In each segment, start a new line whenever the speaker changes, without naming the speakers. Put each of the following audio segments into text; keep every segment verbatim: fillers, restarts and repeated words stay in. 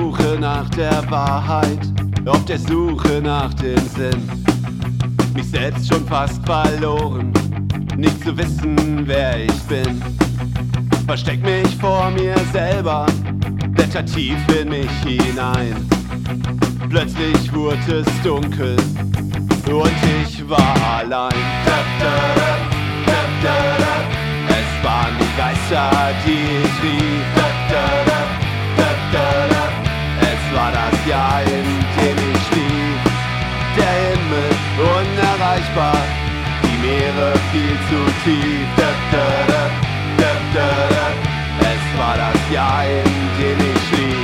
Suche nach der Wahrheit, auf der Suche nach dem Sinn. Mich selbst schon fast verloren, nicht zu wissen, wer ich bin. Versteck mich vor mir selber, blätter tief in mich hinein. Plötzlich wurde es dunkel und ich war allein. Es waren die Geister, die ich rief. Es war das Jahr, in dem ich schlief. Der Himmel unerreichbar, die Meere viel zu tief. Es war das Jahr, in dem ich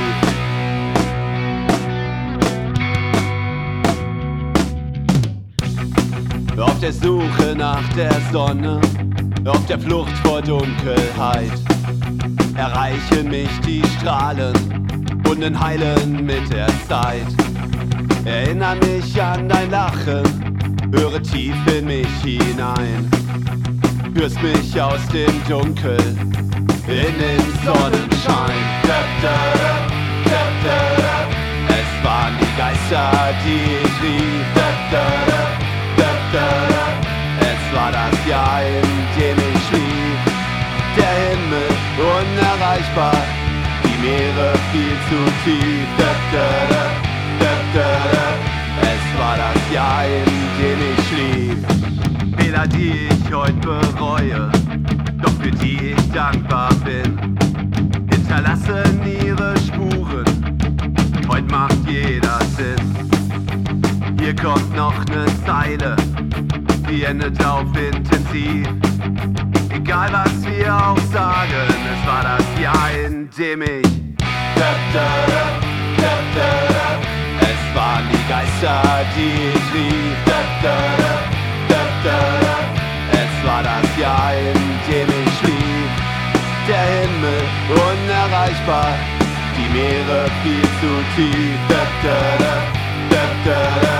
schlief. Auf der Suche nach der Sonne, auf der Flucht vor Dunkelheit, erreichen mich die Strahlen und heilen mit der Zeit. Erinner mich an dein Lachen, höre tief in mich hinein, führst mich aus dem Dunkel in den Sonnenschein. Es waren die Geister, die ich rief. Es war das Jahr, in dem ich schlief. Der Himmel unerreichbar, die Meere viel zu tief. Es war das Jahr, in dem ich schlief. Fehler, die ich heute bereue, doch für die ich dankbar bin, hinterlassen ihre Spuren, heute macht jeder Sinn. Hier kommt noch ne Zeile, die endet auf intensiv. Egal was wir auch sagen, es war das Jahr, in dem ich. Es waren die Geister, die ich rief. Es war das Jahr, in dem ich schlief. Der Himmel unerreichbar, die Meere viel zu tief.